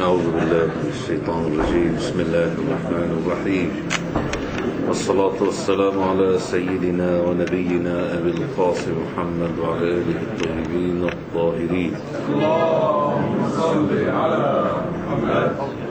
أعوذ بالله من الشيطان الرجيم. بسم الله الرحمن الرحيم، والصلاة والسلام على سيدنا ونبينا أبي القاسم محمد وعلى آله الطيبين الطاهرين. اللهم صل على محمد.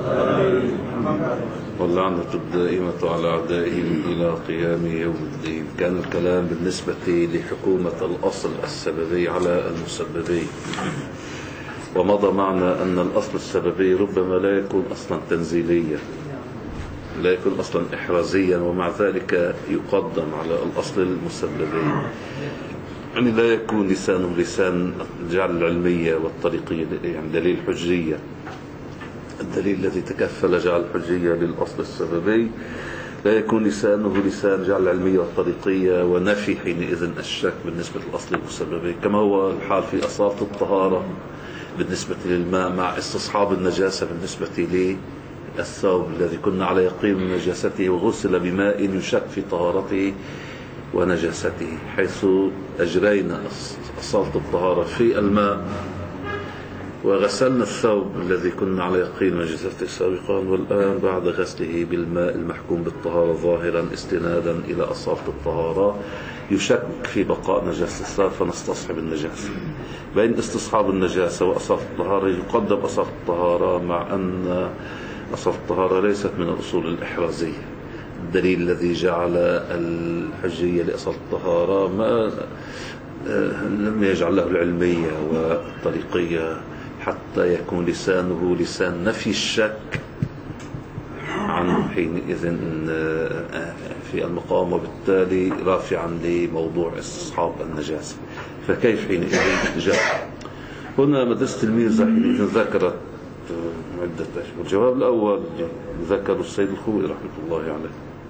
واللعنة الدائمة على أعدائهم إلى قيام يوم الدين. كان الكلام بالنسبة لحكومة الأصل السببي على المسببي، ومضى معنا أن الأصل السببي ربما لا يكون أصلا تنزيليا، لا يكون أصلا إحرازيا، ومع ذلك يقدم على الأصل المسببي. يعني لا يكون لسانه لسان جعل العلمية والطريقية، يعني دليل حجية، الدليل الذي تكفل جعل الحجية للأصل السببي لا يكون لسانه لسان جعل العلمية والطريقية ونفي حينئذ الشك بالنسبة للأصل المسببي، كما هو الحال في أصالة الطهارة بالنسبة للماء مع استصحاب النجاسة بالنسبة للثوب الذي كنا على يقين من نجاسته وغسل بماء يشك في طهارته ونجاسته، حيث أجرينا أصالة الطهارة في الماء وغسلنا الثوب الذي كنا على يقين من نجاسته سابقا، والآن بعد غسله بالماء المحكوم بالطهارة ظاهرا استنادا إلى أصالة الطهارة يشك في بقاء نجاسة الثوب فنستصحب النجاسة. بين استصحاب النجاسة وأصالة الطهارة يقدم أصالة الطهارة، مع أن أصالة الطهارة ليست من الأصول الإحرازية. الدليل الذي جعل الحجية لأصالة الطهارة ما لم يجعل له العلمية والطريقية حتى يكون لسانه لسان نفي الشك عنه حينئذ في المقام، وبالتالي رافعا لموضوع استصحاب النجاسة. فكيف حينئذ جاء هنا مدرسة الميزة حينئذ ذكرت عدة أشياء. الجواب الأول ذكر السيد الخوئي رحمة الله عليه.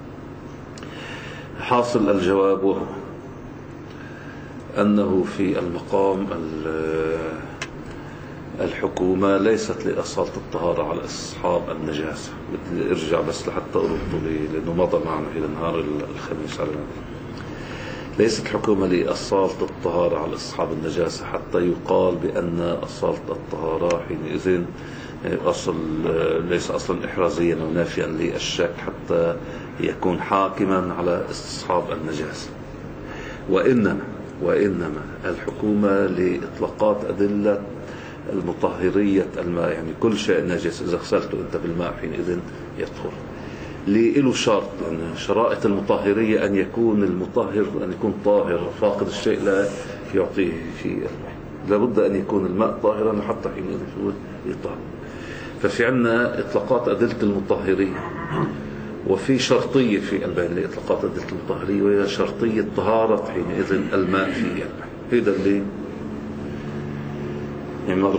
حاصل الجواب وهو أنه في المقام الحكومة ليست لأصالة الطهارة على استصحاب النجاسة. بدي ارجع بس لحتى أربط لأنه مضى معنا إلى نهار الخميس على ليست حكومة لأصالة الطهارة على استصحاب النجاسة حتى يقال بأن أصالة الطهارة حينئذ أصل ليس أصلا إحرازيا ونافيا للشك حتى يكون حاكما على استصحاب النجاسة. وإنما الحكومة لإطلاقات أدلة المطهرية الماء، يعني كل شيء نجس إذا غسلته أنت بالماء حينئذ يطهر. له شرط، يعني شرائط المطهرية أن يكون المطهر أن يكون طاهر، فاقد الشيء لا يعطيه شيء، لابد أن يكون الماء طاهرا حتى حينئذ يطهر. ففي عندنا إطلاقات أدلة المطهرية، وفي شرطية في البين لإطلاقات أدلة المطهرية، وهي شرطية طهارة حينئذ الماء في الماء. هذا اللي يمر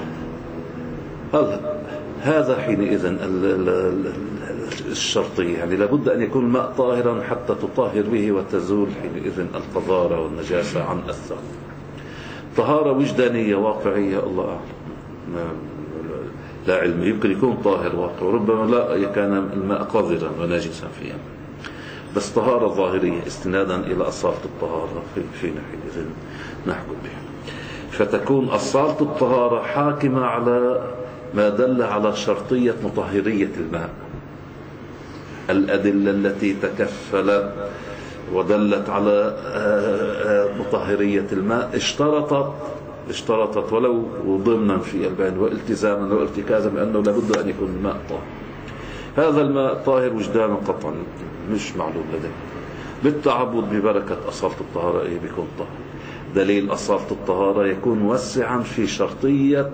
معنا. هذا حينئذ الشرطية، يعني لابد أن يكون الماء طاهرا حتى تطهر به وتزول حينئذ القذارة والنجاسة عن الثوب. طهارة وجدانية واقعية الله أعلم، لا علم، يمكن يكون طاهر واقع وربما لا كان الماء قذرا ونجسا فيها، بس طهارة ظاهرية استنادا إلى أصالة الطهارة فينا حينئذ نحكم بها. فتكون أصالة الطهارة حاكمة على ما دل على شرطية مطهرية الماء. الأدلة التي تكفلت ودلت على مطهرية الماء اشترطت ولو ضمنا في البيان والتزاما وارتكازا بأنه لابد أن يكون الماء طاهر. هذا الماء طاهر وجدانا قطعا مش معلوم لديه، بالتعبد ببركة أصالة الطهارة بيكون طاهر. دليل أصالة الطهارة يكون موسعا في شرطية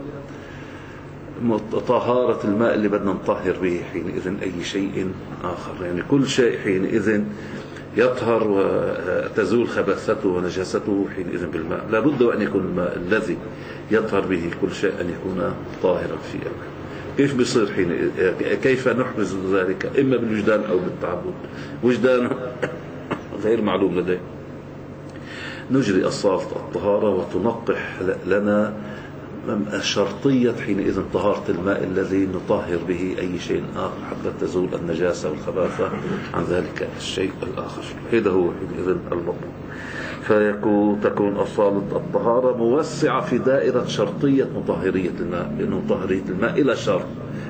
طهارة الماء اللي بدنا نطهر به حينئذ أي شيء آخر، يعني كل شيء حينئذ يطهر وتزول خبثته ونجاسته حينئذ بالماء. لابد أن يكون الماء الذي يطهر به كل شيء أن يكون طاهرا فيه. كيف بيصير كيف نحرز ذلك؟ إما بالوجدان أو بالتعبد. وجدان غير معلوم لديه. نجري أصالة الطهارة وتنقح لنا شرطية حينئذ طهارة الماء الذي نطهر به أي شيء آخر حتى تزول النجاسة والخباثة عن ذلك الشيء الآخر. هذا هو حينئذ المطلوب. فتكون أصالة الطهارة موسعة في دائرة شرطية مطهرية الماء، لأنه مطهرية الماء إلى شرط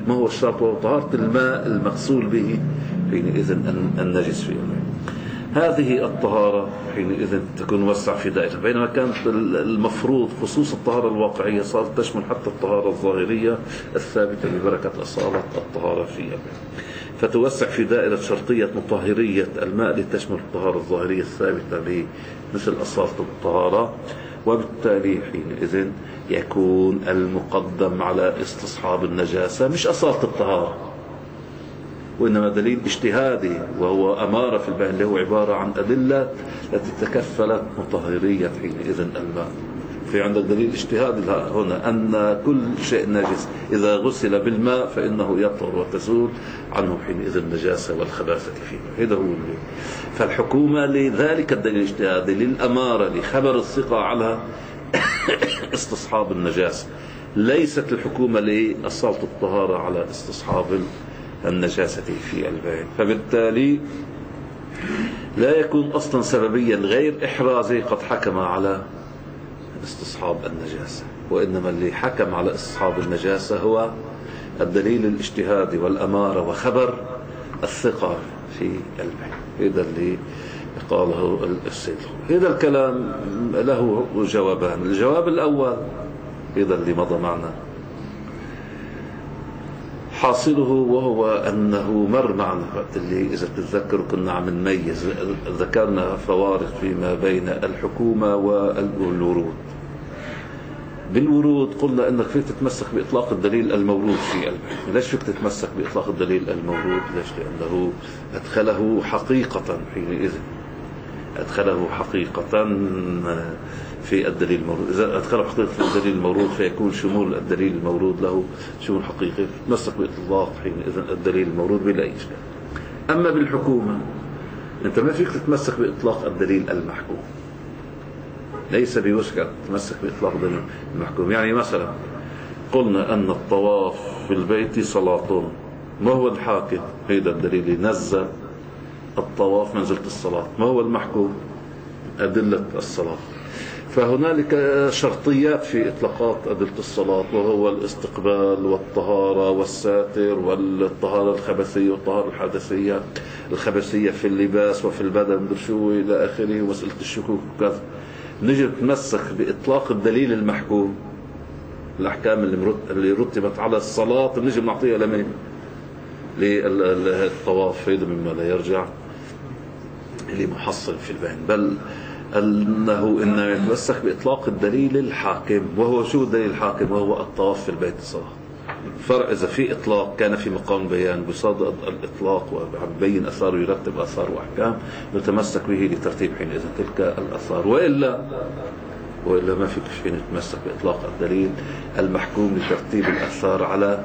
ما هو الشرط؟ وهو طهارة الماء المغسول به حينئذ النجس فيه. هذه الطهارة حينئذ تكون وسع في دائرة، بينما كانت المفروض خصوص الطهارة الواقعية صارت تشمل حتى الطهارة الظاهرية الثابتة ببركة أصالة الطهارة فيها، فتوسع في دائرة شرطية مطهرية الماء لتشمل الطهارة الظاهرية الثابتة مثل أصالة الطهارة. وبالتالي حينئذ يكون المقدم على استصحاب النجاسة مش أصالة الطهارة، وإنما دليل اجتهادي وهو أمارة في البيان، اللي هو عبارة عن أدلة التي تكفلت مطهرية حينئذ الماء. في عندك دليل اجتهادي هنا أن كل شيء نجس إذا غسل بالماء فإنه يطهر وتزول عنه حينئذ النجاسة والخباثة فيه. هذا هو اللي. فالحكومة لذلك الدليل الاجتهادي للأمارة لخبر الثقة على استصحاب النجاسة، ليست الحكومة لأصالة الطهارة على استصحاب النجاسة في البين. فبالتالي لا يكون أصلا سببيا غير إحرازي قد حكم على استصحاب النجاسة، وإنما اللي حكم على استصحاب النجاسة هو الدليل الاجتهادي والأمارة وخبر الثقة في البين. هذا اللي قاله السيد. هذا الكلام له جوابان. الجواب الأول هذا اللي مضى معنا حاصله، وهو أنه مر معنا وقت اللي إذا تتذكروا كنا عم نميز، ذكرنا فوارق فيما بين الحكومة والورود. بالورود قلنا أنك فيك تتمسك بإطلاق الدليل المورود في البين. ليش فيك تتمسك بإطلاق الدليل المورود؟ ليش؟ لأنه أدخله حقيقة حينئذ، أدخله حقيقة في الدليل المورود. إذا أدخله حقيقة في الدليل المورود فيكون شمول الدليل المورود له شمول حقيقي، تمسك بإطلاق حينئذ الدليل المورود بلا إشكال. أما بالحكومة أنت ما فيك تتمسك بإطلاق الدليل المحكوم، ليس بوسعك تتمسك بإطلاق الدليل المحكوم. يعني مثلا قلنا أن الطواف في البيت صلاة، ما هو الحاكم؟ هذا الدليل ينزل الطواف منزلة الصلاة. ما هو المحكوم؟ أدلة الصلاة. فهنالك شرطيات في إطلاقات أدلة الصلاة، وهو الاستقبال والطهارة والساتر والطهارة الخبثية والطهارة الحدثية، الخبثية في اللباس وفي البدن برشو إلى آخره، ومسألة الشكوك وكذا. نجي نتمسك بإطلاق الدليل المحكوم، الأحكام اللي رتبت على الصلاة نجي نعطيها لمن؟ للطواف. هذا مما لا يرجع لمحصل في البين، بل أنه إنما يتمسك بإطلاق الدليل الحاكم. وهو شو الدليل الحاكم؟ وهو الطواف في البيت الصلاة. فرق إذا في إطلاق كان في مقام بيان بصدد الإطلاق وبين أثار يرتب أثار وأحكام يتمسك به لترتيب حينئذ تلك الأثار، وإلا ما فيك شيء يتمسك بإطلاق الدليل المحكوم لترتيب الأثار على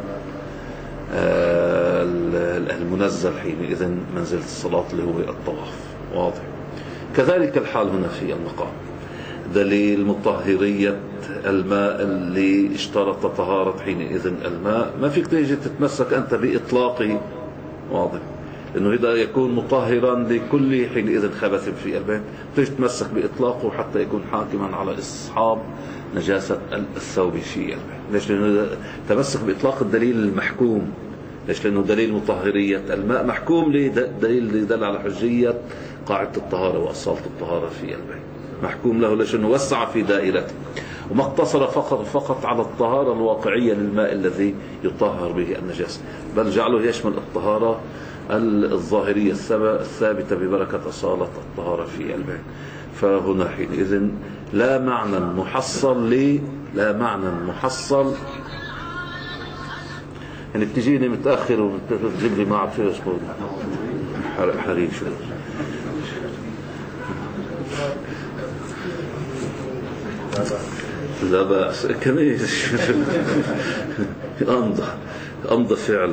المنزل حينئذ منزلة الصلاة اللي هو الطواف. واضح؟ كذلك الحال هنا في المقام. دليل مطهرية الماء اللي اشترط طهارة حينئذ الماء، ما فيك تيجي تتمسك أنت بإطلاقه. واضح؟ لأنه هذا يكون مطهرا لكل حينئذ خبث في البين، تيجي تتمسك بإطلاقه حتى يكون حاكما على استصحاب نجاسة الثوب في البين. ليش؟ لأنه تمسك بإطلاق الدليل المحكوم. ليش؟ لأنه دليل مطهرية الماء محكوم لدليل يدل على حجية قاعدة الطهارة وأصالة الطهارة في البين، محكوم له. ليش؟ أنه وسع في دائرته وما اقتصر فقط على الطهارة الواقعية للماء الذي يطهر به النجاسة، بل جعله يشمل الطهارة الظاهرية الثابتة ببركة أصالة الطهارة في البين. فهنا حينئذ لا معنى محصل يعني بتجيني متأخر وبتجيب لي معك شو اسمه حريف شو لا بأس كميز أمضى فعلا.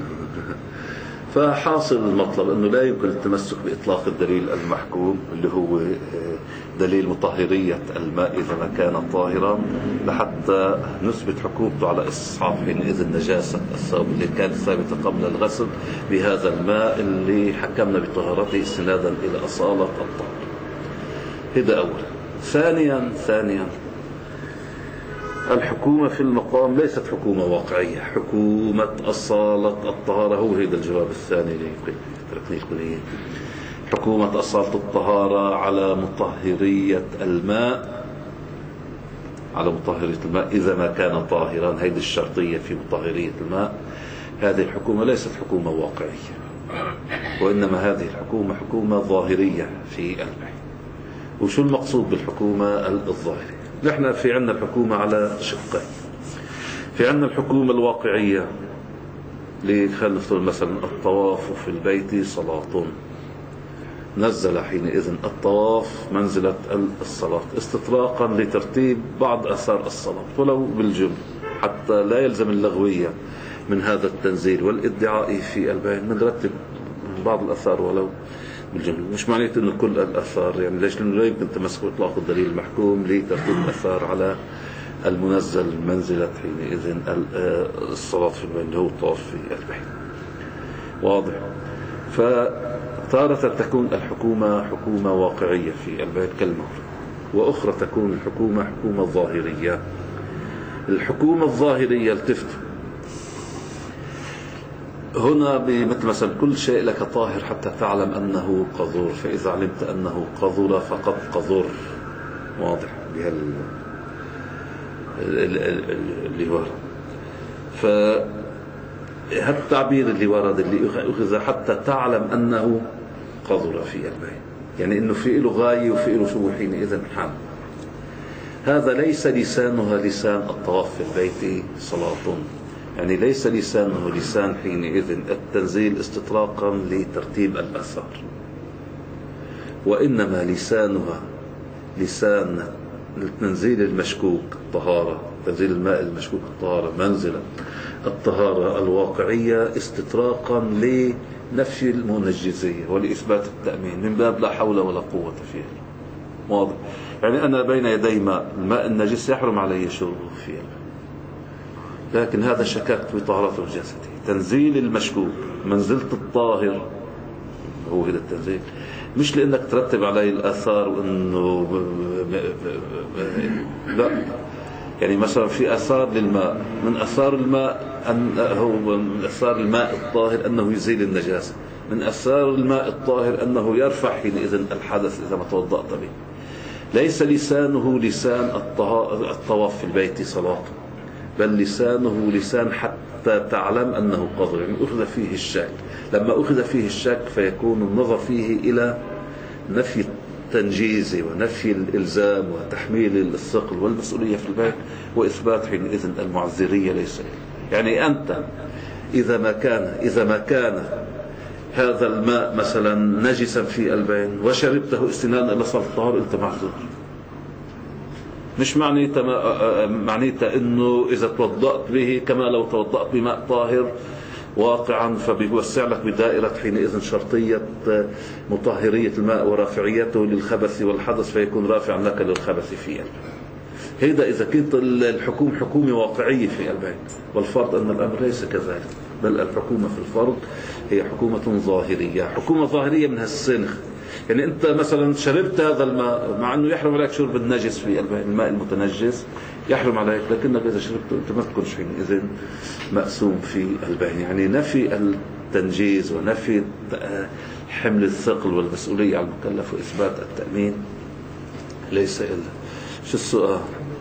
فحاصل المطلب أنه لا يمكن التمسك بإطلاق الدليل المحكوم اللي هو دليل مطهرية الماء إذا ما كان طاهرا لحتى نثبت حكومته على استصحاب حينئذ النجاسة الثوب اللي كانت ثابتة قبل الغسل بهذا الماء اللي حكمنا بطهارته استنادا إلى أصالة الطهارة. هذا أولا. ثانيا الحكومة في المقام ليست حكومة واقعية. حكومة أصالة الطهارة، هو هذا الجواب الثاني لتركني الكلية. حكومة أصالة الطهارة على مطهرية الماء، على مطهرية الماء إذا ما كان طاهرا. هذه الشرطية في مطهرية الماء. هذه الحكومة ليست حكومة واقعية، وإنما هذه الحكومة حكومة ظاهرية في البيت. وشو المقصود بالحكومة الظاهرية؟ نحن في عنا الحكومة على شقين. في عنا الحكومة الواقعية خلينا نفترض مثلا الطواف في البيت صلاة، نزل حينئذ الطواف منزلة الصلاة استطراقا لترتيب بعض آثار الصلاة ولو بالجملة، حتى لا يلزم اللغوية من هذا التنزيل والادعاء في البيان. نرتب بعض الآثار ولو بالجملة. مش معناته انه كل الآثار، يعني ليش؟ لأنه لا يمكن تمسك إطلاق الدليل المحكوم لترتيب الآثار على المنزل منزلة حينئذ الصلاة في البيت اللي هو الطواف في البيت. واضح؟ فتارة تكون الحكومة حكومة واقعية في البيت كالمولى، وأخرى تكون الحكومة حكومة ظاهرية. الحكومة الظاهرية التفتوا هنا بمثل مثلا كل شيء لك طاهر حتى تعلم أنه قذور، فإذا علمت أنه قذر فقد قذر. واضح بهال اللي ورد. فهالتعبير اللي ورد اللي أخذ حتى تعلم أنه قذر في البيت، يعني أنه في له غاية وفي له شو حينئذ حال. هذا ليس لسانها لسان الطواف في البيت صلاة، يعني ليس لسانه لسان حينئذ التنزيل استطراقا لترتيب الآثار، وإنما لسانها لسان التنزيل المشكوك الطهارة، تنزيل الماء المشكوك الطهارة منزلة الطهارة الواقعية استطراقا لنفي المنجزية ولإثبات التأمين من باب لا حول ولا قوة فيه. واضح؟ يعني أنا بين يدي ماء، الماء النجس يحرم علي شربه فيه، لكن هذا شككت بطهارته جسدي. تنزيل المشكوك منزلة الطاهر هو هذا التنزيل، مش لأنك ترتب عليه الآثار وأنه لا. يعني مثلا في آثار للماء، من آثار الماء من آثار الماء الطاهر أنه يزيل النجاسة، من آثار الماء الطاهر أنه يرفع حينئذ الحدث إذا ما توضأت به. ليس لسانه لسان الطواف في البيت صلاة، بل لسانه لسان حتى تعلم أنه قذر، يعني أخذ فيه الشك. لما أخذ فيه الشك فيكون النظر فيه إلى نفي التنجيز ونفي الإلزام وتحميل الثقل والمسؤولية في البيت وإثبات حينئذ المعذرية. ليس يعني أنت إذا ما كان هذا الماء مثلا نجسا في البين وشربته استنادا إلى صلاة الطهارة أنت معذور. مش معنيته انه اذا توضأت به كما لو توضأت بماء طاهر واقعا فبيوسع لك بدائرة حينئذ شرطية مطهرية الماء ورافعيته للخبث والحدث فيكون رافعا لك للخبث فيه. هذا إذا كنت الحكومة حكومة واقعية في البيت، والفرض أن الأمر ليس كذلك، بل الحكومة في الفرض هي حكومة ظاهرية. حكومة ظاهرية من هالسنخ، يعني أنت مثلا شربت هذا الماء مع أنه يحرم عليك شرب النجس في الماء المتنجس يحرم عليك، لكنك إذا شربته أنت ما تكونش حينئذ مأسوم في البين. يعني نفي التنجيز ونفي حمل الثقل والمسؤولية على المكلف وإثبات التأمين ليس إلا. شو السؤال؟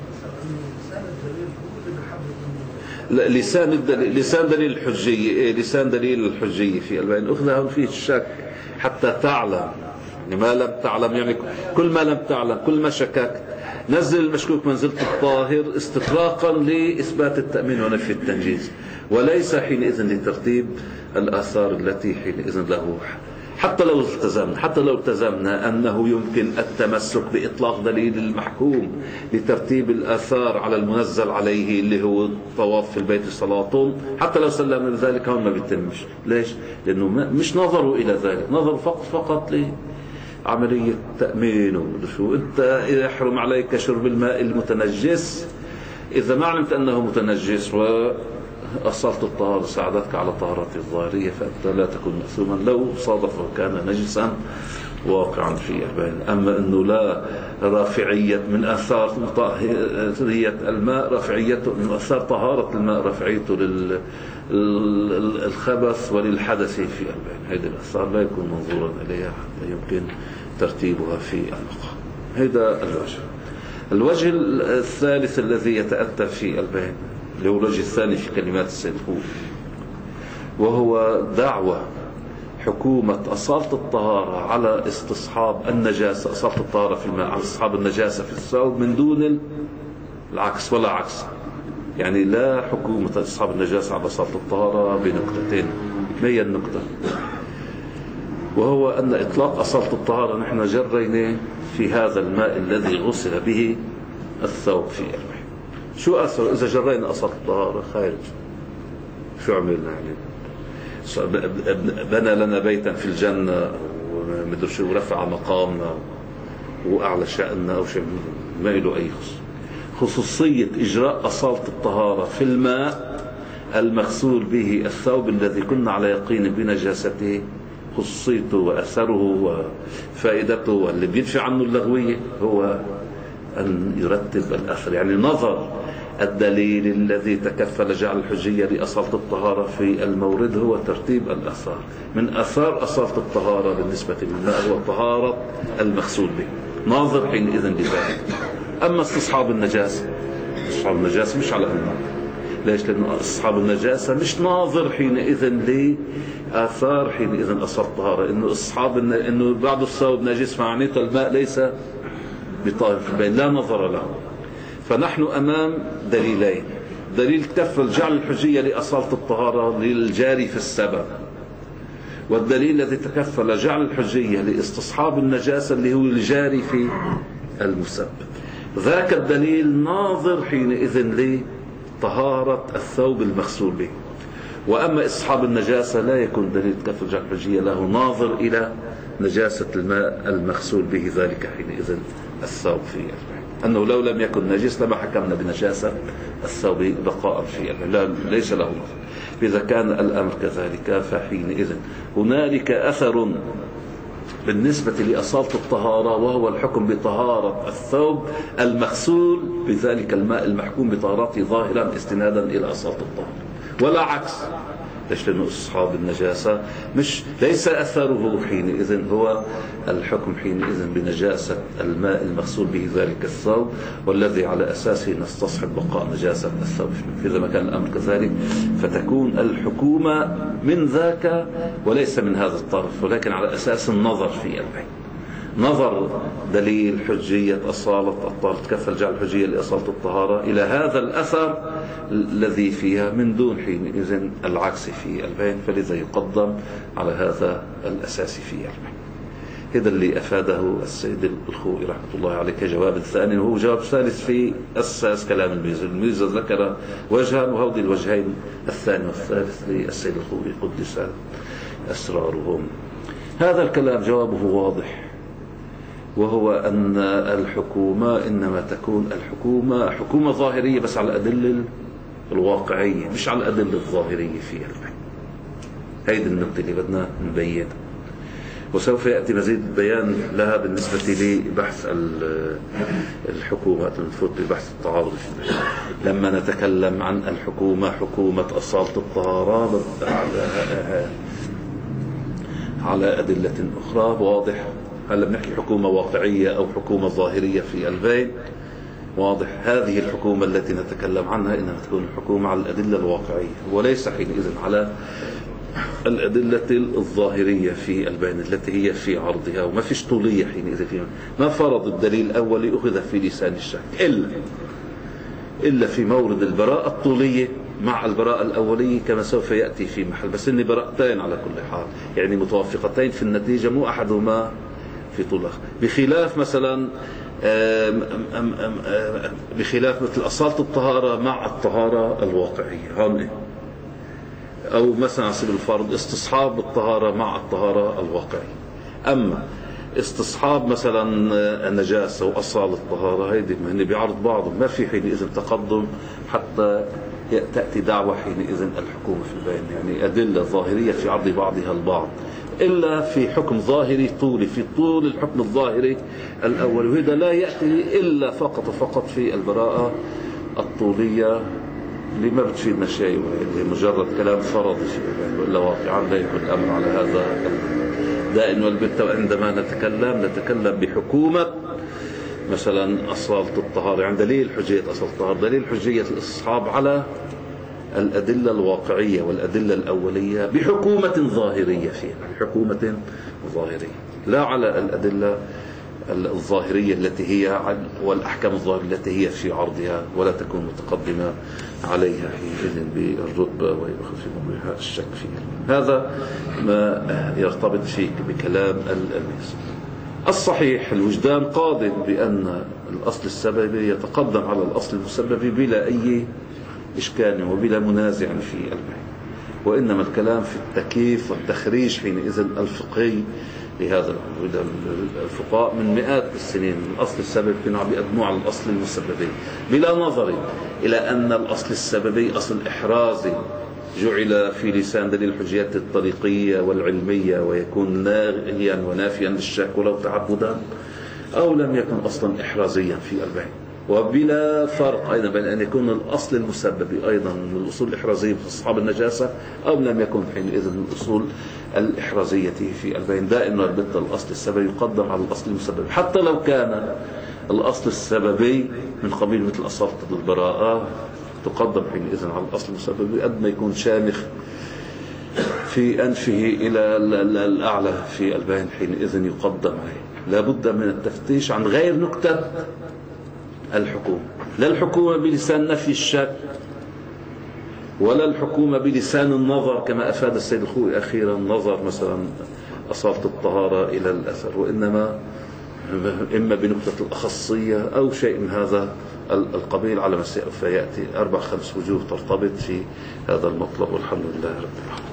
لسان دليل الحجية، لسان دليل الحجية في البين أخذها فيه الشك حتى تعلم. يعني ما لم تعلم، يعني كل ما لم تعلم، كل ما شككت نزل المشكوك منزلة الطاهر استطراقا لإثبات التأمين ونفي التنجيز، وليس حينئذ لترتيب الآثار التي حينئذ له. حتى لو التزمنا أنه يمكن التمسك بإطلاق دليل المحكوم لترتيب الآثار على المنزل عليه اللي هو الطواف في البيت صلاة، حتى لو سلمنا بذلك هون ما بيتمش. ليش؟ لأنه مش نظروا إلى ذلك، نظروا فقط لعملية تأمين. وشو أنت يحرم عليك شرب الماء المتنجس إذا ما علمت أنه متنجس وأصلت الطهارة ساعدتك على طهارة الظاهرية، فأنت لا تكون مأثوما لو صادف وكان نجسا واقعا في البين. أما أنه لا رافعية من آثار طهارية الماء، رافعيته من آثار طهارة الماء رافعيته للخبث وللحدث في البين، هذه الآثار لا يكون منظورا إليها حتى يمكن ترتيبها في المقام. هذا الوجه الثالث الذي يتأتى في البين، اللي هو الوجه الثاني في كلمات السيد الخوئي، وهو دعوة حكومة أصالة الطهارة على استصحاب النجاسة، أصالة الطهارة في الماء على استصحاب النجاسة في الثوب من دون العكس ولا عكس. يعني لا حكومة استصحاب النجاسة على أصالة الطهارة بنقطتين. ما هي النقطة؟ وهو أن إطلاق أصالة الطهارة نحن جرينا في هذا الماء الذي غسل به الثوب في الماء. شو أثر إذا جرينا أصالة الطهارة خارج؟ شو عملنا يعني؟ بنى لنا بيتا في الجنة ومدري شو، ورفع مقامنا وأعلى شأننا أو شيء، ما له أي خصوصية إجراء أصالة الطهارة في الماء المغسول به الثوب الذي كنا على يقين بنجاسته، خصوصيته وأثره وفائدته واللي بيدفع عنه اللغوية هو أن يرتب الأثر. يعني نظر الدليل الذي تكفل جعل الحجية لأصالة الطهارة في المورد هو ترتيب الأثار. من أثار أصالة الطهارة بالنسبة للماء هو طهارة المغسول به، ناظر حينئذ لذلك. أما استصحاب النجاسة، استصحاب النجاسة مش على الماء. ليش؟ لأنه استصحاب النجاسة مش ناظر حينئذ لآثار حينئذ أصالة الطهارة. إنه استصحاب إنه بعض الثوب نجس معناته الماء ليس بطاهر في البين، لا نظر له. فنحن أمام دليلين: دليل تكفل جعل الحجية لأصالة الطهارة للجاري في السبب، والدليل الذي تكفل جعل الحجية لاستصحاب النجاسة اللي هو الجاري في المسبب. ذاك الدليل ناظر حينئذ لطهارة الثوب المغسول به. وأما استصحاب النجاسة لا يكون دليل تكفل جعل الحجية له ناظر إلى نجاسة الماء المغسول به، ذلك حينئذ الثوب في الماء. أنه لو لم يكن نجس لما حكمنا بنجاسة الثوب بقاء في الماء، ليس له نظر. إذا كان الأمر كذلك فحينئذ هنالك أثر بالنسبة لأصالة الطهارة، وهو الحكم بطهارة الثوب المغسول بذلك الماء المحكوم بطهارته ظاهرا استنادا إلى أصالة الطهارة، ولا عكس. ليش؟ لأنه أصحاب النجاسة ليس أثره حينئذ هو الحكم حينئذ بنجاسة الماء المغسول به ذلك الثوب، والذي على أساسه نستصحب بقاء نجاسة الثوب. إذا ما كان الأمر كذلك فتكون الحكومة من ذاك وليس من هذا الطرف، ولكن على أساس النظر في البين. نظر دليل حجية أصالة الطهارة، تكفل جعل الحجية لأصالة الطهارة إلى هذا الأثر الذي فيها من دون حينئذ العكس في البين، فلذا يقدم على هذا الأساس في البين. هذا اللي أفاده السيد الخوئي رحمة الله عليه كجواب ثاني، وهو جواب ثالث في أساس كلام الميزة. الميزة ذكر وجها، وهودي الوجهين الثاني والثالث للسيد الخوئي قدس أسرارهم. هذا الكلام جوابه واضح، وهو أن الحكومة إنما تكون حكومة ظاهرية بس على الأدلة الواقعية، مش على الأدلة الظاهرية في البين. هيدي النقطة اللي بدنا نبين، وسوف يأتي مزيد بيان لها بالنسبة لبحث الحكومة. نفوت ببحث التعارض لما نتكلم عن الحكومة، حكومة أصالة الطهارة على أدلة أخرى واضح. هلا بنحكي حكومة واقعية أو حكومة ظاهرية في البين، واضح. هذه الحكومة التي نتكلم عنها إنها تكون حكومة على الأدلة الواقعية، وليس حينئذ على الأدلة الظاهرية في البين التي هي في عرضها، وما فيش طولية حينئذ فيها. ما فرض الدليل الأولي أخذ في لسان الشك إلا في مورد البراءة الطولية مع البراءة الأولية كما سوف يأتي في محل، بس إني براءتين على كل حال، يعني متوافقتين في النتيجة، مو أحدهما في طول الآخر. بخلاف مثلا بخلاف مثل أصالة الطهارة مع الطهارة الواقعية هون، أو مثلا على سبيل الفرض استصحاب الطهارة مع الطهارة الواقعية. أما استصحاب مثلا النجاسة وأصالة الطهارة هيدي ما هن بيعرض بعضهم، ما في حينئذ تقدم حتى تأتي دعوة حينئذ الحكومة في البين، يعني أدلة ظاهرية في عرض بعضها البعض، إلا في حكم ظاهري طولي، في طول الحكم الظاهري الأول، وهذا لا يأتي إلا فقط وفقط في البراءة الطولية اللي ما بتفيدنا شيء، وهي مجرد كلام فرضي وإلا واقعا لا يكون الأمر على هذا دائما والبت. عندما نتكلم بحكومة مثلا أصالة الطهارة، عند دليل حجية أصالة الطهارة، دليل حجية الإصحاب على الأدلة الواقعية والأدلة الأولية بحكومة ظاهرية فيها، بحكومة ظاهرية، لا على الأدلة الظاهرية التي هي والأحكام الظاهرية التي هي في عرضها ولا تكون متقدمة عليها حينئذ بالرتبة ويأخذ في موضوعها الشك فيها. هذا ما يرتبط فيك بكلام الميز. الصحيح الوجدان قاضٍ بأن الأصل السببي يتقدم على الأصل المسببي بلا أي إشكال وبلا منازع في البيان، وإنما الكلام في التكييف والتخريج حينئذ الفقهي لهذا الأمر. الفقهاء من مئات السنين الأصل السببي كانوا عم يقدموا على الأصل المسببي بلا نظر إلى أن الأصل السببي أصل إحرازي جعل في لسان دليل الحجيات الطريقية والعلمية، ويكون ناهيا ونافيا للشك ولو تعبدا، أو لم يكن أصلا إحرازيا في البيان. وبلا فرق أيضا بين أن يكون الأصل المسببي أيضا من الأصول الإحرازية في أصحاب النجاسة أو لم يكن حينئذ من الأصول الإحرازية في البيان. دائما الأصل السببي يقدم على الأصل المسببي، حتى لو كان الأصل السببي من قبيل مثل أصالة البراءة تقدم حينئذ على الأصل المسببي قد ما يكون شامخ في أنفه إلى الأعلى في البيان حينئذ يقدم عليه. لا بد من التفتيش عن غير نكتة الحكومة، لا الحكومة بلسان نفي الشك ولا الحكومة بلسان النظر كما أفاد السيد الخوئي أخيرا، نظر مثلا أصالة الطهارة إلى الأثر، وإنما إما بنكتة الأخصية أو شيء من هذا القبيل، على ما سيأتي 4-5 وجوه ترتبط في هذا المطلب. والحمد لله رب العالمين.